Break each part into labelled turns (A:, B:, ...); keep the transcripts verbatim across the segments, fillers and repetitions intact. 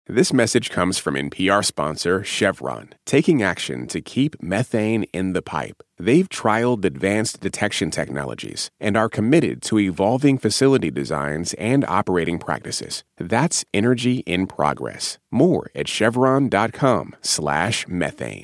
A: This message comes from N P R sponsor Chevron, taking action to keep methane in the pipe. They've trialed advanced detection technologies and are committed to evolving facility designs and operating practices. That's energy in progress. More at chevron.com slash methane.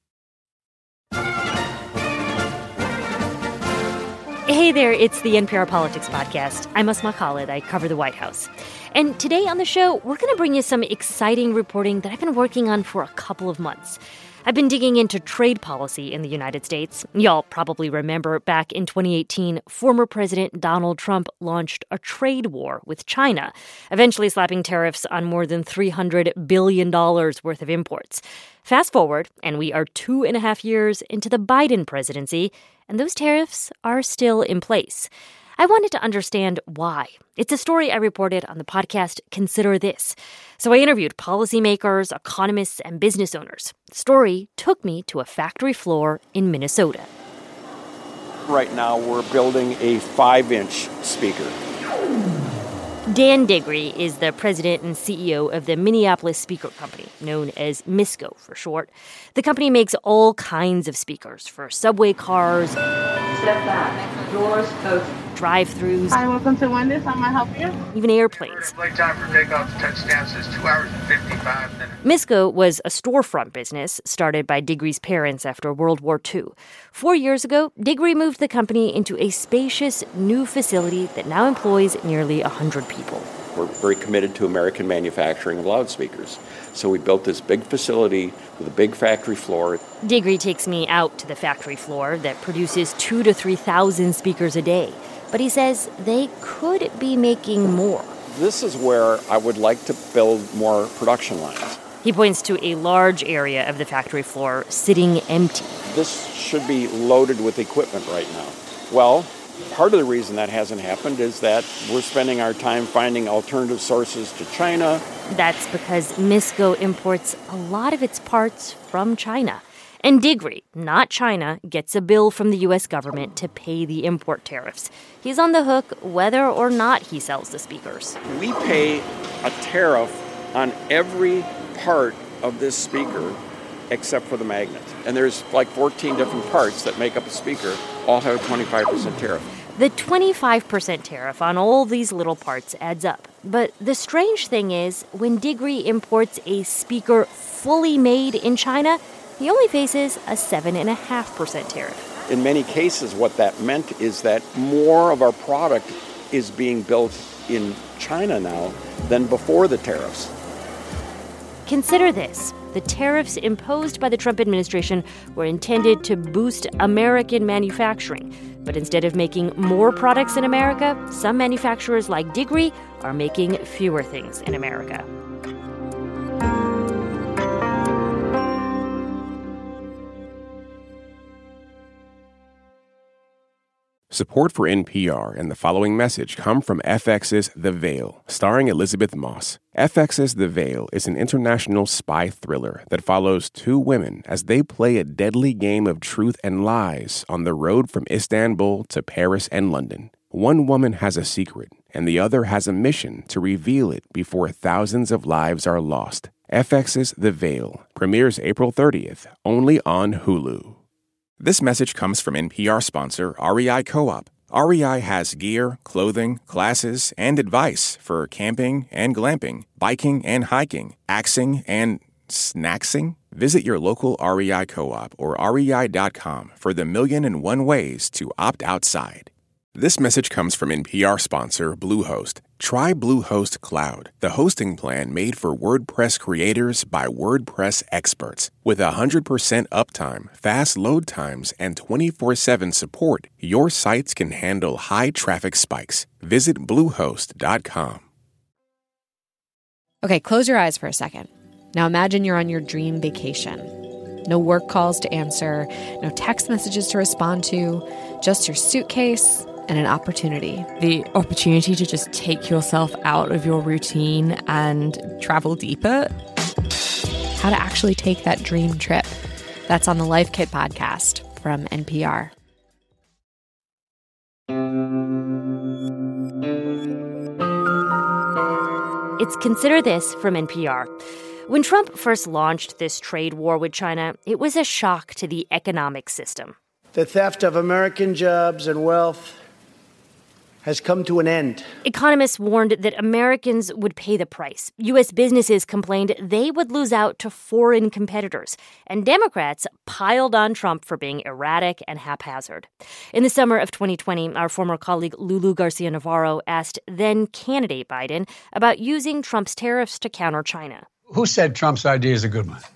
B: Hey there, it's the N P R Politics Podcast. I'm Asma Khalid. I cover the White House. And today on the show, we're going to bring you some exciting reporting that I've been working on for a couple of months. I've been digging into trade policy in the United States. Y'all probably remember back in twenty eighteen, former President Donald Trump launched a trade war with China, eventually slapping tariffs on more than three hundred billion dollars worth of imports. Fast forward, and we are two and a half years into the Biden presidency, and those tariffs are still in place. I wanted to understand why. It's a story I reported on the podcast Consider This. So I interviewed policymakers, economists, and business owners. The story took me to a factory floor in Minnesota.
C: Right now, we're building a five-inch speaker.
B: Dan Digri is the president and C E O of the Minneapolis Speaker Company, known as MISCO for short. The company makes all kinds of speakers for subway cars,
D: Step back. Doors closed.
B: drive-thrus,
D: Hi, welcome to Wendy's. How may I help you?
B: even airplanes.
E: Flight time for takeoff to touchdown says two hours and fifty-five minutes.
B: MISCO was a storefront business started by Digri's parents after World War Two. Four years ago, Digri moved the company into a spacious new facility that now employs nearly one hundred people.
C: We're very committed to American manufacturing of loudspeakers. So we built this big facility with a big factory floor.
B: Digri takes me out to the factory floor that produces two to three thousand speakers a day. But he says they could be making more.
C: This is where I would like to build more production lines.
B: He points to a large area of the factory floor sitting empty.
C: This should be loaded with equipment right now. Well, part of the reason that hasn't happened is that we're spending our time finding alternative sources to China.
B: That's because MISCO imports a lot of its parts from China. And Digri, not China, gets a bill from the U S government to pay the import tariffs. He's on the hook whether or not he sells the speakers.
C: We pay a tariff on every part of this speaker except for the magnet. And there's like fourteen different parts that make up a speaker, all have a twenty-five percent tariff.
B: The twenty-five percent tariff on all these little parts adds up. But the strange thing is, when Digri imports a speaker fully made in China, he only faces a seven point five percent tariff.
C: In many cases, what that meant is that more of our product is being built in China now than before the tariffs.
B: Consider this. The tariffs imposed by the Trump administration were intended to boost American manufacturing. But instead of making more products in America, some manufacturers like Digri are making fewer things in America.
A: Support for N P R and the following message come from F X's The Veil, starring Elizabeth Moss. F X's The Veil is an international spy thriller that follows two women as they play a deadly game of truth and lies on the road from Istanbul to Paris and London. One woman has a secret, and the other has a mission to reveal it before thousands of lives are lost. F X's The Veil premieres April thirtieth, only on Hulu. This message comes from N P R sponsor R E I Co-op. R E I has gear, clothing, classes, and advice for camping and glamping, biking and hiking, axing and snacksing. Visit your local R E I Co-op or R E I dot com for the million and one ways to opt outside. This message comes from N P R sponsor Bluehost. Try Bluehost Cloud, the hosting plan made for WordPress creators by WordPress experts. With one hundred percent uptime, fast load times, and twenty-four seven support, your sites can handle high traffic spikes. Visit bluehost dot com.
F: Okay, close your eyes for a second. Now imagine you're on your dream vacation. No work calls to answer, no text messages to respond to, just your suitcase and an opportunity.
G: The opportunity to just take yourself out of your routine and travel deeper.
F: How to actually take that dream trip. That's on the Life Kit podcast from N P R.
B: It's Consider This from N P R. When Trump first launched this trade war with China, it was a shock to the economic system.
H: The theft of American jobs and wealth has come to an end.
B: Economists warned that Americans would pay the price. U S businesses complained they would lose out to foreign competitors. And Democrats piled on Trump for being erratic and haphazard. In the summer of twenty twenty, our former colleague Lulu Garcia-Navarro asked then-candidate Biden about using Trump's tariffs to counter China.
I: Who said Trump's idea is a good one?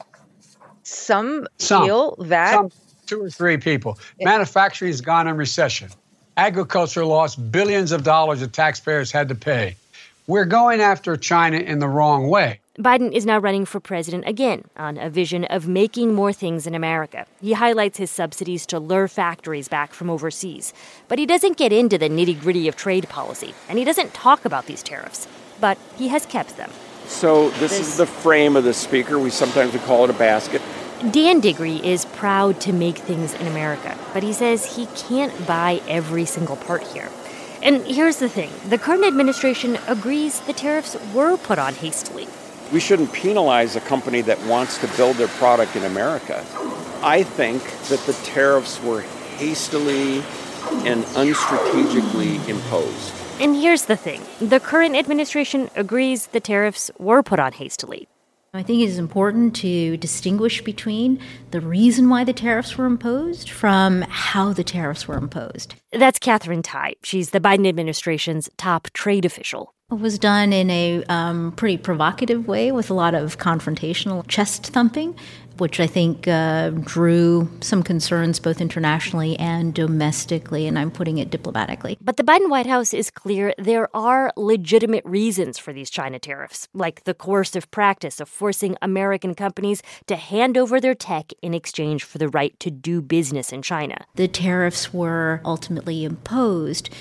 J: Some,
I: Some
J: feel that.
I: Some, two or three people. It, Manufacturing has gone in recession. Agriculture lost billions of dollars that taxpayers had to pay. We're going after China in the wrong way.
B: Biden is now running for president again on a vision of making more things in America. He highlights his subsidies to lure factories back from overseas. But he doesn't get into the nitty-gritty of trade policy, and he doesn't talk about these tariffs. But he has kept them.
C: So this, this is the frame of the speaker. We sometimes would call it a basket.
B: Dan Diggory is proud to make things in America, but he says he can't buy every single part here. And here's the thing. The current administration agrees the tariffs were put on hastily.
C: We shouldn't penalize a company that wants to build their product in America. I think that the tariffs were hastily and unstrategically imposed.
B: And here's the thing. The current administration agrees the tariffs were put on hastily.
K: I think it is important to distinguish between the reason why the tariffs were imposed from how the tariffs were imposed.
B: That's Katherine Tai. She's the Biden administration's top trade official.
K: It was done in a um, pretty provocative way with a lot of confrontational chest thumping, which I think uh, drew some concerns both internationally and domestically, and I'm putting it diplomatically.
B: But the Biden White House is clear there are legitimate reasons for these China tariffs, like the coercive practice of forcing American companies to hand over their tech in exchange for the right to do business in China.
K: The tariffs were ultimately imposed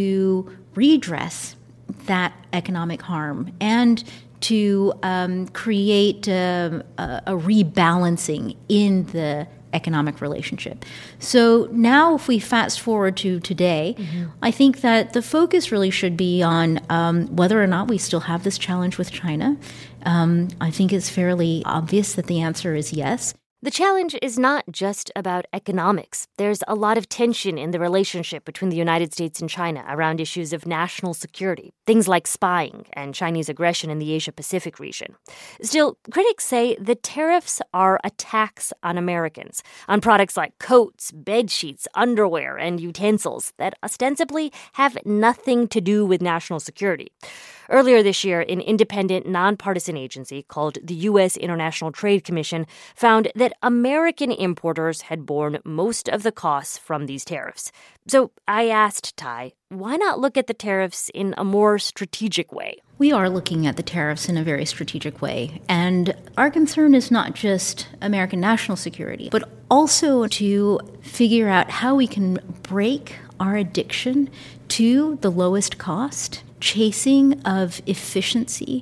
K: to redress that economic harm and to um, create uh, a, a rebalancing in the economic relationship. So now if we fast forward to today, mm-hmm. I think that the focus really should be on um, whether or not we still have this challenge with China. Um, I think it's fairly obvious that the answer is yes.
B: The challenge is not just about economics. There's a lot of tension in the relationship between the United States and China around issues of national security, things like spying and Chinese aggression in the Asia-Pacific region. Still, critics say the tariffs are a tax on Americans, on products like coats, bed sheets, underwear, and utensils that ostensibly have nothing to do with national security. Earlier this year, an independent, nonpartisan agency called the U S International Trade Commission found that American importers had borne most of the costs from these tariffs. So I asked Tai, why not look at the tariffs in a more strategic way?
K: We are looking at the tariffs in a very strategic way. And our concern is not just American national security, but also to figure out how we can break our addiction to the lowest cost, chasing of efficiency,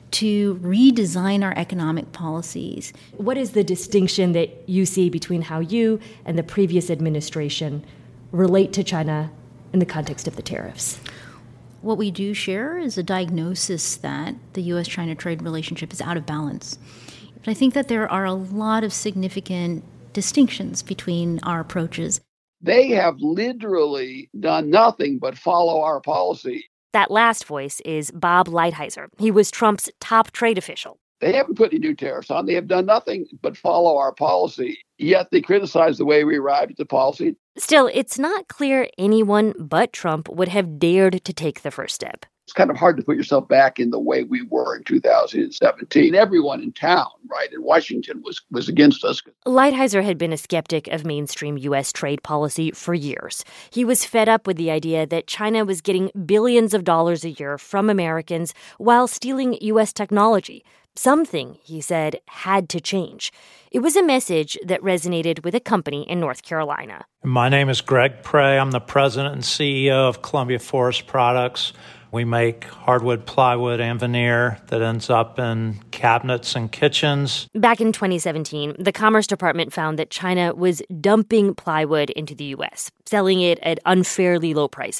K: to redesign our economic policies.
B: What is the distinction that you see between how you and the previous administration relate to China in the context of the tariffs?
K: What we do share is a diagnosis that the U S China trade relationship is out of balance. But I think that there are a lot of significant distinctions between our approaches.
L: They have literally done nothing but follow our policy.
B: That last voice is Bob Lighthizer. He was Trump's top trade official.
L: They haven't put any new tariffs on. They have done nothing but follow our policy. Yet they criticize the way we arrived at the policy.
B: Still, it's not clear anyone but Trump would have dared to take the first step.
L: It's kind of hard to put yourself back in the way we were in two thousand seventeen. Everyone in town, right, in Washington was, was against us.
B: Lighthizer had been a skeptic of mainstream U S trade policy for years. He was fed up with the idea that China was getting billions of dollars a year from Americans while stealing U S technology. Something, he said, had to change. It was a message that resonated with a company in North Carolina.
M: My name is Greg Prey. I'm the president and C E O of Columbia Forest Products. We make hardwood, plywood, and veneer that ends up in cabinets and kitchens.
B: Back in twenty seventeen, the Commerce Department found that China was dumping plywood into the U S, selling it at unfairly low prices.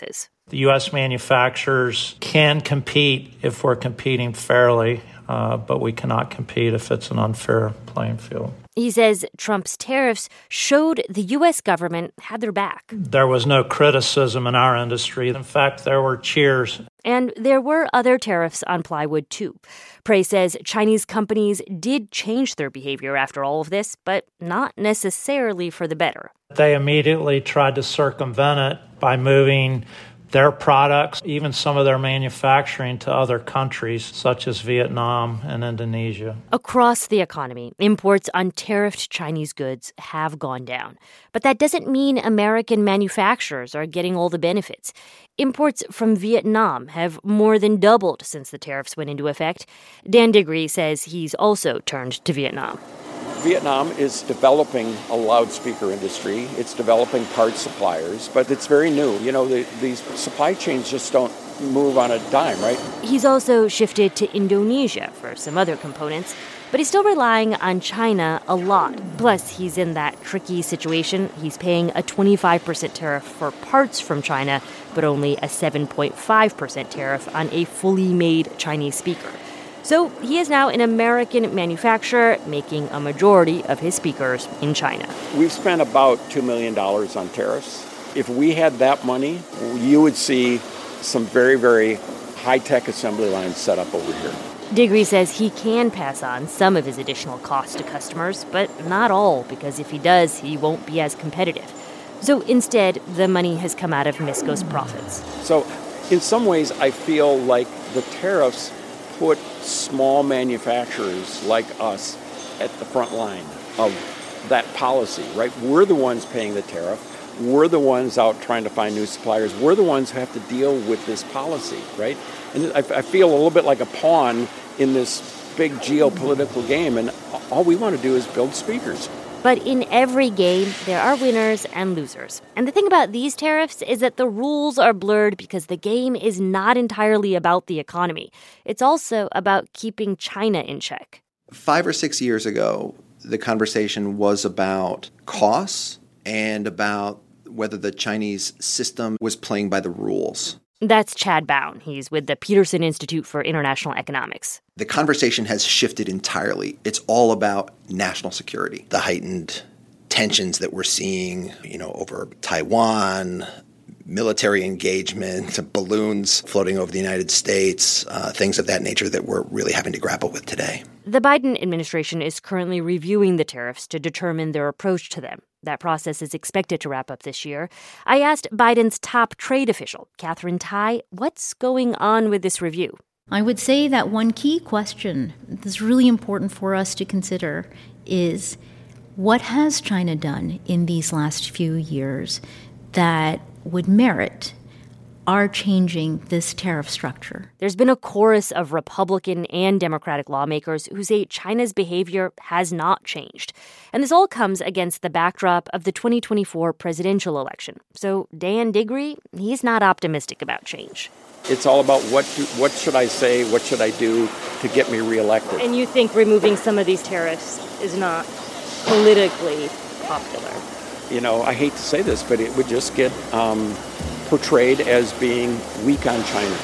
M: The U S manufacturers can compete if we're competing fairly, uh, but we cannot compete if it's an unfair playing field.
B: He says Trump's tariffs showed the U S government had their back.
M: There was no criticism in our industry. In fact, there were cheers.
B: And there were other tariffs on plywood, too. Prey says Chinese companies did change their behavior after all of this, but not necessarily for the better.
M: They immediately tried to circumvent it by moving their products, even some of their manufacturing, to other countries such as Vietnam and Indonesia.
B: Across the economy, imports on tariffed Chinese goods have gone down. But that doesn't mean American manufacturers are getting all the benefits. Imports from Vietnam have more than doubled since the tariffs went into effect. Dan Diggory says he's also turned to Vietnam.
C: Vietnam is developing a loudspeaker industry. It's developing parts suppliers, but it's very new. You know, the, these supply chains just don't move on a dime, right?
B: He's also shifted to Indonesia for some other components, but he's still relying on China a lot. Plus, he's in that tricky situation. He's paying a twenty-five percent tariff for parts from China, but only a seven point five percent tariff on a fully made Chinese speaker. So he is now an American manufacturer making a majority of his speakers in China.
C: We've spent about two million dollars on tariffs. If we had that money, you would see some very, very high-tech assembly lines set up over here.
B: Diggory says he can pass on some of his additional costs to customers, but not all, because if he does, he won't be as competitive. So instead, the money has come out of Misco's profits.
C: So in some ways, I feel like the tariffs put small manufacturers like us at the front line of that policy, right? We're the ones paying the tariff. We're the ones out trying to find new suppliers. We're the ones who have to deal with this policy, right? And I, I feel a little bit like a pawn in this big geopolitical game, and all we want to do is build speakers.
B: But in every game, there are winners and losers. And the thing about these tariffs is that the rules are blurred because the game is not entirely about the economy. It's also about keeping China in check.
N: Five or six years ago, the conversation was about costs and about whether the Chinese system was playing by the rules.
B: That's Chad Bown. He's with the Peterson Institute for International Economics.
N: The conversation has shifted entirely. It's all about national security. The heightened tensions that we're seeing, you know, over Taiwan, military engagement, balloons floating over the United States, uh, things of that nature that we're really having to grapple with today.
B: The Biden administration is currently reviewing the tariffs to determine their approach to them. That process is expected to wrap up this year. I asked Biden's top trade official, Katherine Tai, what's going on with this review?
K: I would say that one key question that's really important for us to consider is what has China done in these last few years that would merit our changing this tariff structure?
B: There's been a chorus of Republican and Democratic lawmakers who say China's behavior has not changed. And this all comes against the backdrop of the twenty twenty-four presidential election. So Dan Diggory, he's not optimistic about change.
C: It's all about what do, what should I say, what should I do to get me reelected.
B: And you think removing some of these tariffs is not politically popular?
C: You know, I hate to say this, but it would just get um, portrayed as being weak on China.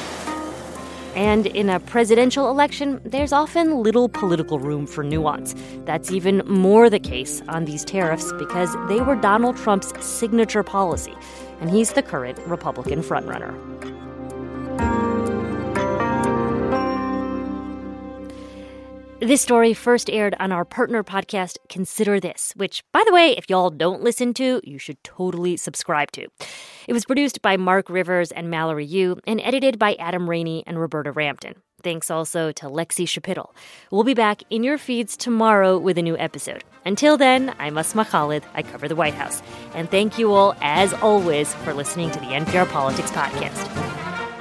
B: And in a presidential election, there's often little political room for nuance. That's even more the case on these tariffs because they were Donald Trump's signature policy, and he's the current Republican frontrunner. This story first aired on our partner podcast, Consider This, which, by the way, if y'all don't listen to, you should totally subscribe to. It was produced by Mark Rivers and Mallory Yu and edited by Adam Rainey and Roberta Rampton. Thanks also to Lexi Shapitl. We'll be back in your feeds tomorrow with a new episode. Until then, I'm Asma Khalid. I cover the White House. And thank you all, as always, for listening to the N P R Politics Podcast.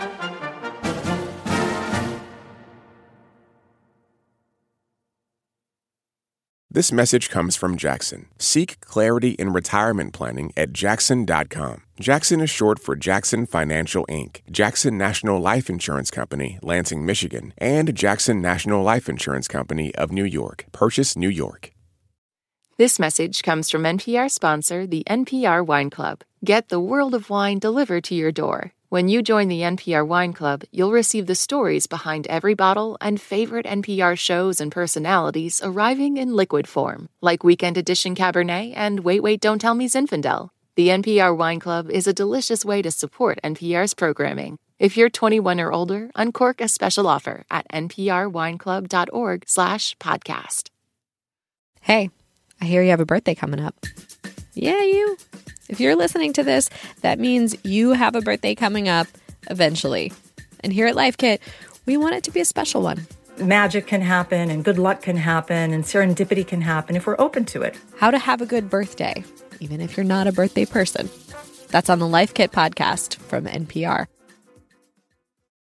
A: This message comes from Jackson. Seek clarity in retirement planning at Jackson dot com. Jackson is short for Jackson Financial Incorporated, Jackson National Life Insurance Company, Lansing, Michigan, and Jackson National Life Insurance Company of New York, Purchase, New York.
O: This message comes from N P R sponsor, the N P R Wine Club. Get the world of wine delivered to your door. When you join the N P R Wine Club, you'll receive the stories behind every bottle and favorite N P R shows and personalities arriving in liquid form, like Weekend Edition Cabernet and Wait, Wait, Don't Tell Me Zinfandel. The N P R Wine Club is a delicious way to support N P R's programming. If you're twenty-one or older, uncork a special offer at nprwineclub.org slash podcast.
F: Hey, I hear you have a birthday coming up. Yeah, you. If you're listening to this, that means you have a birthday coming up eventually. And here at Life Kit, we want it to be a special one.
P: Magic can happen and good luck can happen and serendipity can happen if we're open to it.
F: How to have a good birthday, even if you're not a birthday person. That's on the Life Kit podcast from N P R.